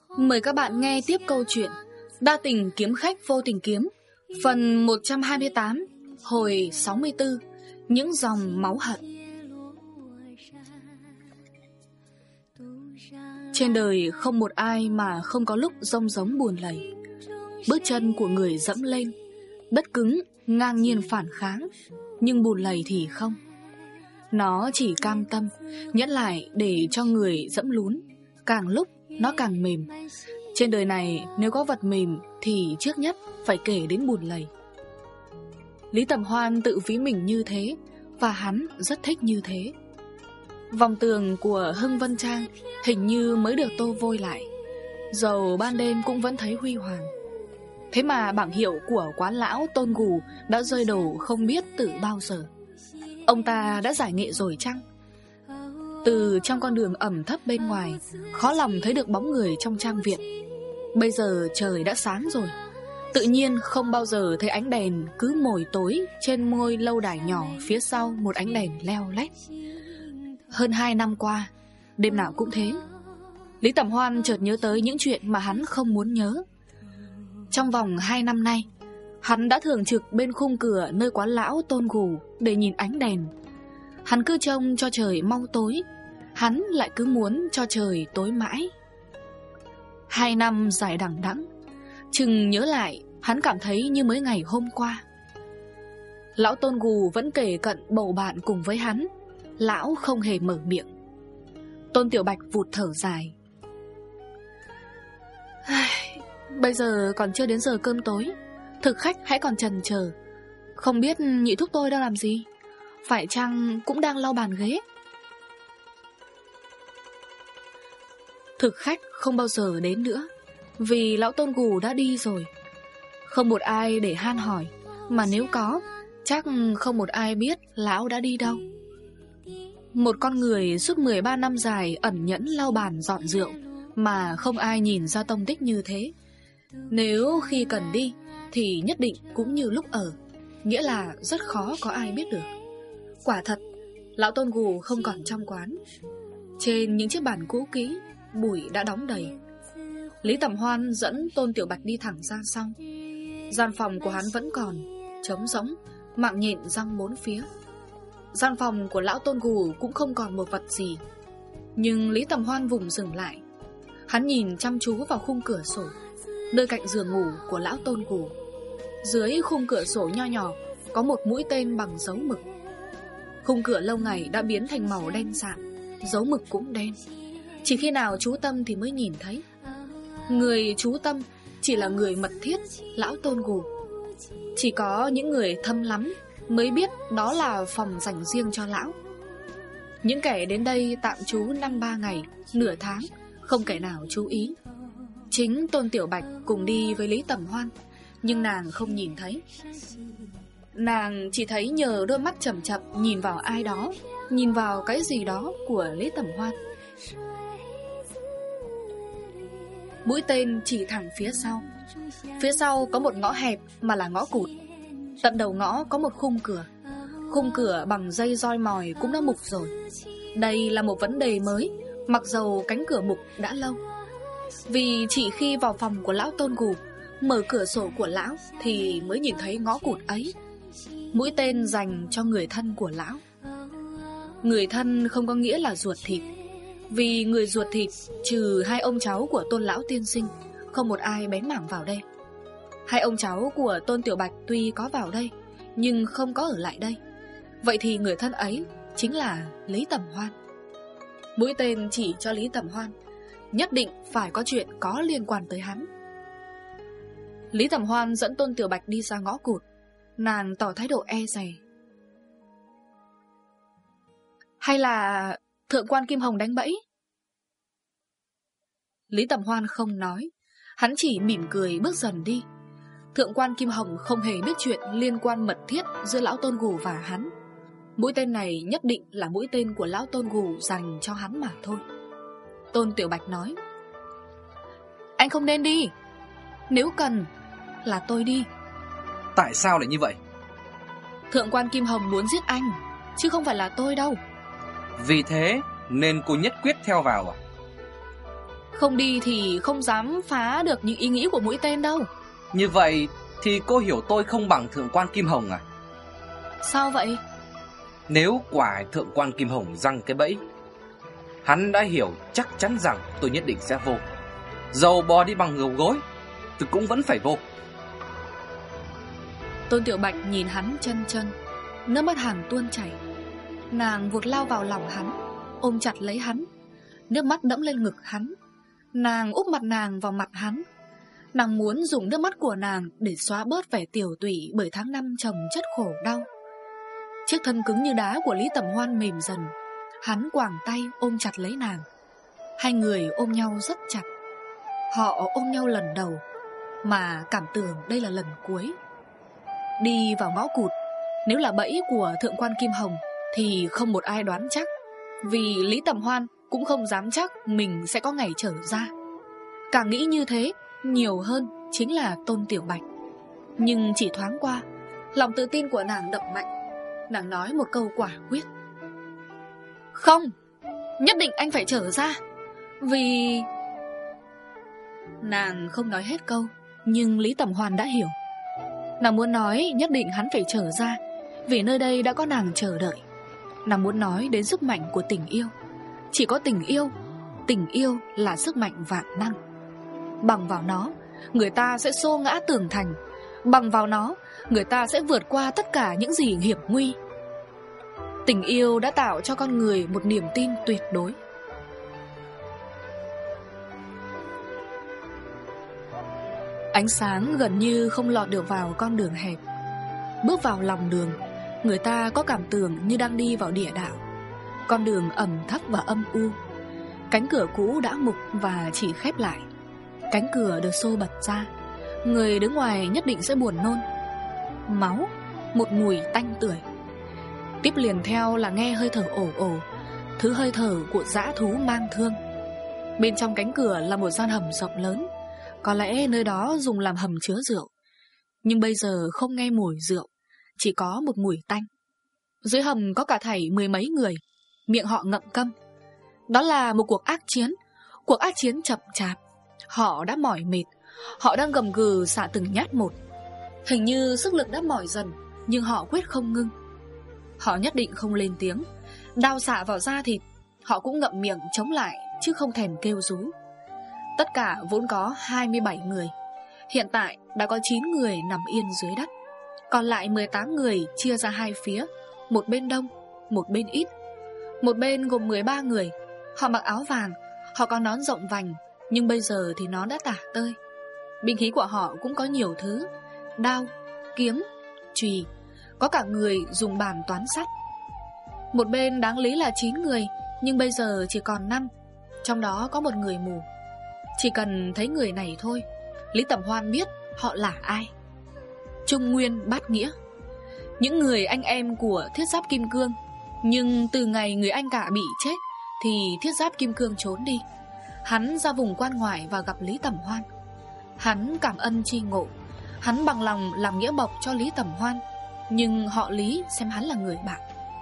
Mời các bạn nghe tiếp câu chuyện Đa tình kiếm khách vô tình kiếm, phần 128, hồi 64, những dòng máu hận. Trên đời không một ai mà không có lúc rông giống buồn lầy. Bước chân của người dẫm lên, đất cứng ngang nhiên phản kháng, nhưng bùn lầy thì không. Nó chỉ cam tâm nhẫn lại để cho người dẫm lún. Càng lúc nó càng mềm. Trên đời này nếu có vật mềm thì trước nhất phải kể đến bùn lầy. Lý Tầm Hoan tự ví mình như thế, và hắn rất thích như thế. Vòng tường của Hưng Vân Trang hình như mới được tô vôi lại, dầu ban đêm cũng vẫn thấy huy hoàng. Thế mà bảng hiệu của quán lão Tôn Gù đã rơi đổ không biết từ bao giờ. Ông ta đã giải nghệ rồi chăng? Từ trong con đường ẩm thấp bên ngoài, khó lòng thấy được bóng người trong trang viện. Bây giờ trời đã sáng rồi, tự nhiên không bao giờ thấy ánh đèn cứ mồi tối trên ngôi lâu đài nhỏ phía sau một ánh đèn leo lét. Hơn 2 năm qua, đêm nào cũng thế. Lý Tầm Hoan chợt nhớ tới những chuyện mà hắn không muốn nhớ. Trong vòng 2 năm nay, hắn đã thường trực bên khung cửa nơi quán lão Tôn Gù để nhìn ánh đèn. Hắn cứ trông cho trời mau tối, hắn lại cứ muốn cho trời tối mãi. 2 năm dài đằng đẵng, chừng nhớ lại hắn cảm thấy như mới ngày hôm qua. Lão Tôn Gù vẫn kể cận bầu bạn cùng với hắn. Lão không hề mở miệng. Tôn Tiểu Bạch vụt thở dài. Bây giờ còn chưa đến giờ cơm tối, thực khách hãy còn chần chờ. Không biết nhị thúc tôi đang làm gì? Phải chăng cũng đang lau bàn ghế? Thực khách không bao giờ đến nữa, vì lão Tôn Gù đã đi rồi. Không một ai để han hỏi, mà nếu có, chắc không một ai biết lão đã đi đâu. Một con người suốt 13 năm dài ẩn nhẫn lau bàn dọn rượu mà không ai nhìn ra tông tích như thế. Nếu khi cần đi thì nhất định cũng như lúc ở, nghĩa là rất khó có ai biết được. Quả thật, lão Tôn Gù không còn trong quán. Trên những chiếc bàn cũ kỹ, bụi đã đóng đầy. Lý Tầm Hoan dẫn Tôn Tiểu Bạch đi thẳng ra sau. Gian phòng của hắn vẫn còn trống rỗng, mạng nhện răng bốn phía. Gian phòng của lão Tôn Gù cũng không còn một vật gì. Nhưng Lý Tầm Hoan vùng dừng lại. Hắn nhìn chăm chú vào khung cửa sổ, nơi cạnh giường ngủ của lão Tôn Gù. Dưới khung cửa sổ nho nhỏ có một mũi tên bằng dấu mực. Khung cửa lâu ngày đã biến thành màu đen sạm, dấu mực cũng đen. Chỉ khi nào chú tâm thì mới nhìn thấy. Người chú tâm chỉ là người mật thiết lão Tôn Gù. Chỉ có những người thâm lắm mới biết đó là phòng dành riêng cho lão. Những kẻ đến đây tạm trú 5-3 ngày, nửa tháng, không kẻ nào chú ý. Chính Tôn Tiểu Bạch cùng đi với Lý Tầm Hoan, nhưng nàng không nhìn thấy. Nàng chỉ thấy nhờ đôi mắt chậm chậm nhìn vào ai đó, nhìn vào cái gì đó của Lý Tầm Hoan. Mũi tên chỉ thẳng phía sau. Phía sau có một ngõ hẹp mà là ngõ cụt. Tận đầu ngõ có một khung cửa. Khung cửa bằng dây roi mòi cũng đã mục rồi. Đây là một vấn đề mới, mặc dầu cánh cửa mục đã lâu. Vì chỉ khi vào phòng của lão Tôn Gù, mở cửa sổ của lão thì mới nhìn thấy ngõ cụt ấy. Mũi tên dành cho người thân của lão. Người thân không có nghĩa là ruột thịt, vì người ruột thịt trừ 2 ông cháu của Tôn lão tiên sinh, không một ai bén mảng vào đây. 2 ông cháu của Tôn Tiểu Bạch tuy có vào đây, nhưng không có ở lại đây. Vậy thì người thân ấy chính là Lý Tầm Hoan. Mũi tên chỉ cho Lý Tầm Hoan, nhất định phải có chuyện có liên quan tới hắn. Lý Tầm Hoan dẫn Tôn Tiểu Bạch đi ra ngõ cụt. Nàng tỏ thái độ e dè. Hay là thượng quan Kim Hồng đánh bẫy? Lý Tầm Hoan không nói, hắn chỉ mỉm cười bước dần đi. Thượng quan Kim Hồng không hề biết chuyện liên quan mật thiết giữa lão Tôn Gù và hắn. Mũi tên này nhất định là mũi tên của lão Tôn Gù dành cho hắn mà thôi. Tôn Tiểu Bạch nói: Anh không nên đi. Nếu cần là tôi đi. Tại sao lại như vậy? Thượng quan Kim Hồng muốn giết anh, chứ không phải là tôi đâu. Vì thế nên cô nhất quyết theo vào à? Không đi thì không dám phá được những ý nghĩ của mũi tên đâu. Như vậy thì cô hiểu tôi không bằng thượng quan Kim Hồng à? Sao vậy? Nếu quả thượng quan Kim Hồng giăng cái bẫy, hắn đã hiểu chắc chắn rằng tôi nhất định sẽ vô. Dầu bò đi bằng ngầu gối, tôi cũng vẫn phải vô. Tôn Tiểu Bạch nhìn hắn chân chân, nước mắt hàng tuôn chảy. Nàng vụt lao vào lòng hắn, ôm chặt lấy hắn, nước mắt đẫm lên ngực hắn. Nàng úp mặt nàng vào mặt hắn. Nàng muốn dùng nước mắt của nàng để xóa bớt vẻ tiểu tụy bởi tháng năm chồng chất khổ đau. Chiếc thân cứng như đá của Lý Tẩm Hoan mềm dần. Hắn quàng tay ôm chặt lấy nàng. Hai người ôm nhau rất chặt. Họ ôm nhau lần đầu mà cảm tưởng đây là lần cuối. Đi vào ngõ cụt, nếu là bẫy của thượng quan Kim Hồng thì không một ai đoán chắc, vì Lý Tẩm Hoan cũng không dám chắc mình sẽ có ngày trở ra. Càng nghĩ như thế, nhiều hơn chính là Tôn Tiểu Bạch. Nhưng chỉ thoáng qua, lòng tự tin của nàng đập mạnh. Nàng nói một câu quả quyết: không, nhất định anh phải trở ra. Vì... Nàng không nói hết câu, nhưng Lý Tẩm Hoan đã hiểu. Nàng muốn nói nhất định hắn phải trở ra, vì nơi đây đã có nàng chờ đợi. Nàng muốn nói đến sức mạnh của tình yêu. Chỉ có tình yêu là sức mạnh vạn năng. Bằng vào nó, người ta sẽ xô ngã tường thành. Bằng vào nó, người ta sẽ vượt qua tất cả những gì hiểm nguy. Tình yêu đã tạo cho con người một niềm tin tuyệt đối. Ánh sáng gần như không lọt được vào con đường hẹp. Bước vào lòng đường, người ta có cảm tưởng như đang đi vào địa đạo. Con đường ẩm thấp và âm u. Cánh cửa cũ đã mục và chỉ khép lại. Cánh cửa được xô bật ra. Người đứng ngoài nhất định sẽ buồn nôn. Máu, một mùi tanh tưởi. Tiếp liền theo là nghe hơi thở ồ ồ, thứ hơi thở của dã thú mang thương. Bên trong cánh cửa là một gian hầm rộng lớn. Có lẽ nơi đó dùng làm hầm chứa rượu. Nhưng bây giờ không nghe mùi rượu, chỉ có một mùi tanh. Dưới hầm có cả thảy 10 mấy người, miệng họ ngậm câm. Đó là một cuộc ác chiến. Cuộc ác chiến chậm chạp. Họ đã mỏi mệt. Họ đang gầm gừ xả từng nhát một. Hình như sức lực đã mỏi dần, nhưng họ quyết không ngưng. Họ nhất định không lên tiếng. Đao xạ vào da thịt, họ cũng ngậm miệng chống lại, chứ không thèm kêu rú. Tất cả vốn có 27 người. Hiện tại đã có 9 người nằm yên dưới đất. Còn lại 18 người chia ra hai phía, một bên đông, một bên ít. Một bên gồm 13 người. Họ mặc áo vàng, họ có nón rộng vành, nhưng bây giờ thì nó đã tả tơi. Binh khí của họ cũng có nhiều thứ: đao, kiếm, chùy. Có cả người dùng bàn toán sắt. Một bên đáng lý là 9 người, nhưng bây giờ chỉ còn 5. Trong đó có một người mù. Chỉ cần thấy người này thôi, Lý Tẩm Hoan biết họ là ai. Trung Nguyên Bát Nghĩa. Những người anh em của Thiết Giáp Kim Cương. Nhưng từ ngày người anh cả bị chết thì Thiết Giáp Kim Cương trốn đi. Hắn ra vùng quan ngoại và gặp Lý Tẩm Hoan. Hắn cảm ân tri ngộ. Hắn bằng lòng làm nghĩa bộc cho Lý Tẩm Hoan. Nhưng họ Lý xem hắn là người bạn.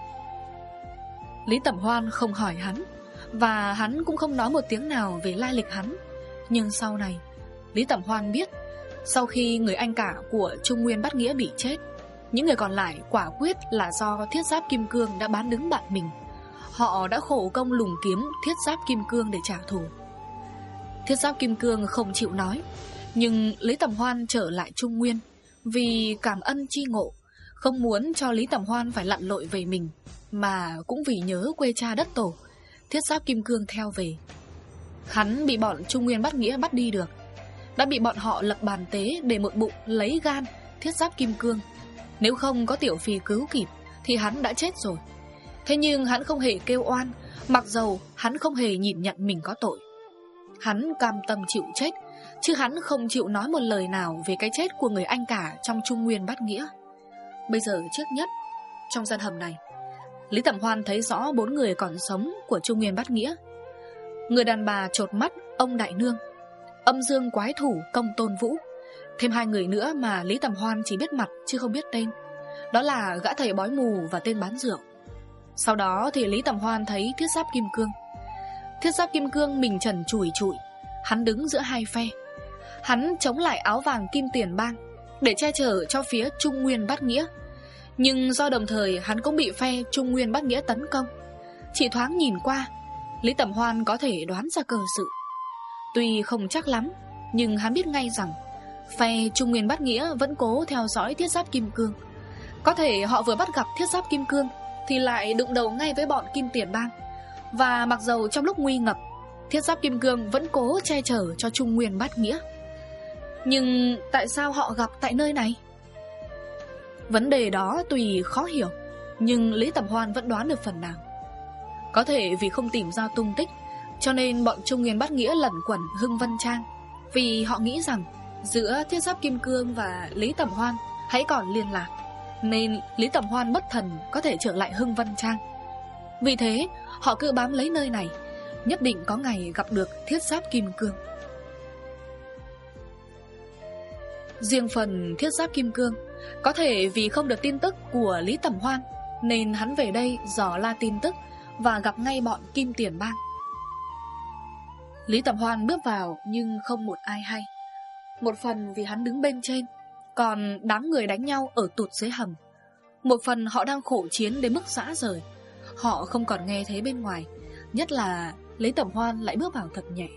Lý Tẩm Hoan không hỏi hắn, và hắn cũng không nói một tiếng nào về lai lịch hắn. Nhưng sau này Lý Tẩm Hoan biết, sau khi người anh cả của Trung Nguyên Bát Nghĩa bị chết, những người còn lại quả quyết là do Thiết Giáp Kim Cương đã bán đứng bạn mình. Họ đã khổ công lùng kiếm Thiết Giáp Kim Cương để trả thù. Thiết Giáp Kim Cương không chịu nói, nhưng Lý Tẩm Hoan trở lại Trung Nguyên vì cảm ân tri ngộ, không muốn cho Lý Tẩm Hoan phải lặn lội về mình, mà cũng vì nhớ quê cha đất tổ. Thiết Giáp Kim Cương theo về. Hắn bị bọn Trung Nguyên Bát Nghĩa bắt đi được, đã bị bọn họ lập bàn tế để một bụng lấy gan Thiết Giáp Kim Cương. Nếu không có Tiểu Phi cứu kịp thì hắn đã chết rồi. Thế nhưng hắn không hề kêu oan, mặc dầu hắn không hề nhìn nhận mình có tội. Hắn cam tâm chịu chết, chứ hắn không chịu nói một lời nào về cái chết của người anh cả trong Trung Nguyên Bát Nghĩa. Bây giờ trước nhất, trong gian hầm này, Lý Tẩm Hoan thấy rõ 4 người còn sống của Trung Nguyên Bát Nghĩa. Người đàn bà chột mắt ông Đại Nương, âm dương quái thủ Công Tôn Vũ. Thêm 2 người nữa mà Lý Tẩm Hoan chỉ biết mặt chứ không biết tên. Đó là gã thầy bói mù và tên bán rượu. Sau đó thì Lý Tẩm Hoan thấy Thiết Giáp Kim Cương. Thiết Giáp Kim Cương mình trần trụi trụi, Hắn đứng giữa hai phe. Hắn chống lại áo vàng Kim Tiền Bang để che chở cho phía Trung Nguyên Bát Nghĩa. Nhưng do đồng thời hắn cũng bị phe Trung Nguyên Bát Nghĩa tấn công. Chỉ thoáng nhìn qua, Lý Tẩm Hoan có thể đoán ra cờ sự. Tuy không chắc lắm, nhưng hắn biết ngay rằng phe Trung Nguyên Bát Nghĩa vẫn cố theo dõi Thiết Giáp Kim Cương. Có thể họ vừa bắt gặp Thiết Giáp Kim Cương thì lại đụng đầu ngay với bọn Kim Tiền Bang. Và mặc dầu trong lúc nguy ngập, Thiết Giáp Kim Cương vẫn cố che chở cho Trung Nguyên Bát Nghĩa. Nhưng tại sao họ gặp tại nơi này? Vấn đề đó tuy khó hiểu, nhưng Lý Tẩm Hoan vẫn đoán được phần nào. Có thể vì không tìm ra tung tích, cho nên bọn Trung Nguyên Bát Nghĩa lẩn quẩn Hưng Vân Trang. Vì họ nghĩ rằng giữa Thiết Giáp Kim Cương và Lý Tẩm Hoan hãy còn liên lạc, nên Lý Tẩm Hoan bất thần có thể trở lại Hưng Vân Trang. Vì thế họ cứ bám lấy nơi này, nhất định có ngày gặp được Thiết Giáp Kim Cương. Riêng phần Thiết Giáp Kim Cương, có thể vì không được tin tức của Lý Tẩm Hoan, nên hắn về đây dò la tin tức và gặp ngay bọn Kim Tiền Bang. Lý Tẩm Hoan bước vào nhưng không một ai hay. Một phần vì hắn đứng bên trên, còn đám người đánh nhau ở tụt dưới hầm. Một phần họ đang khổ chiến đến mức rã rời, họ không còn nghe thấy bên ngoài. Nhất là Lý Tẩm Hoan lại bước vào thật nhẹ.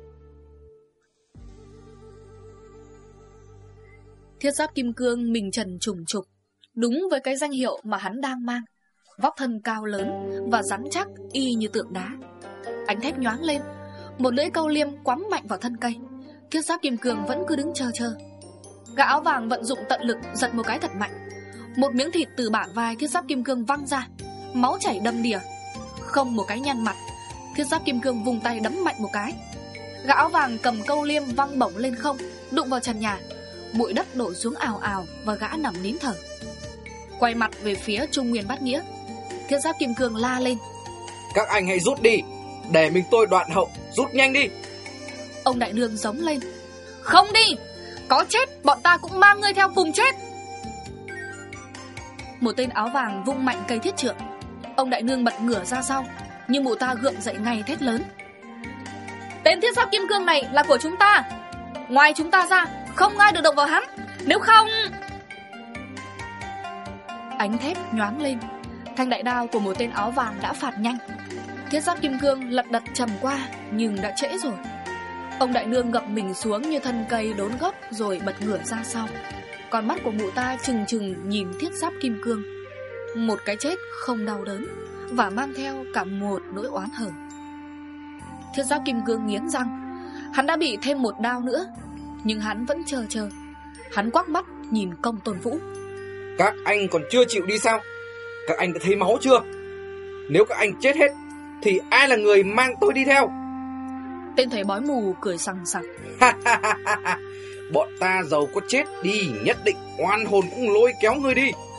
Thiết Giáp Kim Cương mình trần trùng trục, đúng với cái danh hiệu mà hắn đang mang. Vóc thân cao lớn và rắn chắc y như tượng đá. Ánh thép nhoáng lên, một lưỡi câu liêm quắm mạnh vào thân cây. Thiết Giáp Kim Cương vẫn cứ đứng chờ. Gã áo vàng vận dụng tận lực giật một cái thật mạnh. Một miếng thịt từ bả vai Thiết Giáp Kim Cương văng ra, máu chảy đầm đìa. Không một cái nhăn mặt, Thiết Giáp Kim Cương vùng tay đấm mạnh một cái. Gã áo vàng cầm câu liêm văng bổng lên không, đụng vào trần nhà. Bụi đất đổ xuống ào ào và gã nằm nín thở. Quay mặt về phía Trung Nguyên Bát Nghĩa, Thiết Giáp Kim Cương la lên: các anh hãy rút đi, để mình tôi đoạn hậu, rút nhanh đi. Ông đại nương giống lên: không đi, có chết bọn ta cũng mang ngươi theo cùng chết. Một tên áo vàng vung mạnh cây thiết trượng. Ông đại nương bật ngửa ra sau, nhưng mụ ta gượng dậy ngay thét lớn: tên Thiết Giáp Kim Cương này là của chúng ta, ngoài chúng ta ra không ai được động vào hắn, nếu không... Ánh thép nhoáng lên, thanh đại đao của một tên áo vàng đã phạt nhanh. Thiết Giáp Kim Cương lật đật chầm qua, nhưng đã trễ rồi. Ông đại nương gập mình xuống như thân cây đốn gốc, rồi bật ngửa ra sau. Con mắt của mụ ta trừng trừng nhìn Thiết Giáp Kim Cương. Một cái chết không đau đớn, và mang theo cả một nỗi oán hờn. Thiết Giáp Kim Cương nghiến răng. Hắn đã bị thêm một đao nữa, nhưng hắn vẫn chờ. Hắn quắc mắt nhìn Công Tôn Vũ: các anh còn chưa chịu đi sao? Các anh đã thấy máu chưa? Nếu các anh chết hết thì ai là người mang tôi đi theo? Tên thầy bói mù cười sằng sặc: bọn ta dầu có chết đi, nhất định oan hồn cũng lôi kéo người đi.